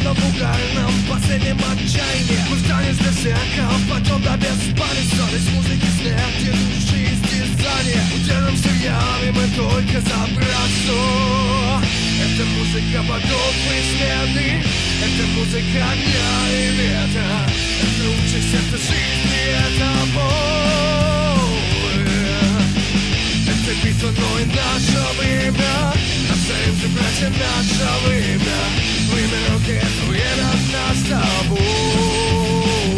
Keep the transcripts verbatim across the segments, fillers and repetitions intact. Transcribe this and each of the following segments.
в угольном последнем отчаянии. Мы встанем для всякого, потом до беспамятства. Музыки смерти, души и истязания. Удержимся в яме, мы только за братство. Это музыка богов и смены. Это музыка дня и ветра. Это участь, это жизнь и это боль. Это битва, но и наше время. Остаемся, братья, наше время. Время руки, это время нас с тобой.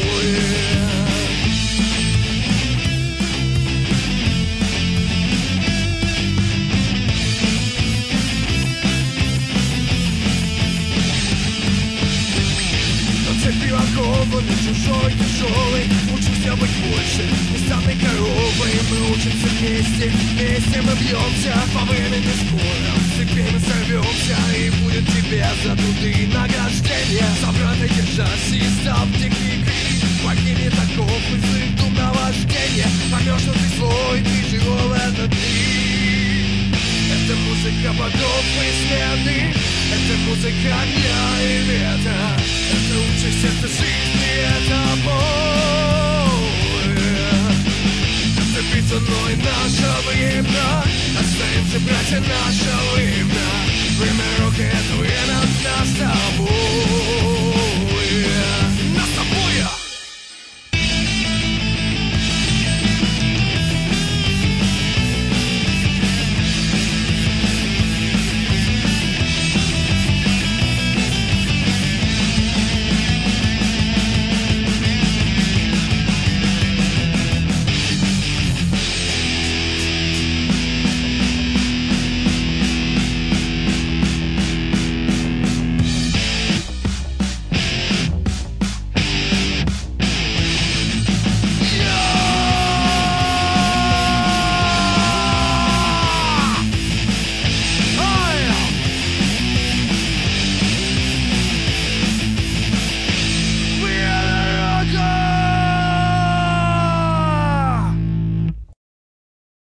Окованы чужой, тяжелый. Учимся быть больше, не станной коровой. Мы учимся вместе, вместе мы бьемся. По времени скоро в цепи мы сорвемся. И будет тебе за труды награждение. За брата держась и став техникой. Покинет окоп и злых дум наваждения. Поймешь, что ты свой, ты жил, это ты. Это музыка богов и смены. Это музыка дня и ветра. Это участь, это жизнь и это боль. Это битва, но и наше время. Остаемся, братья, наше время. Время руки, это время нас.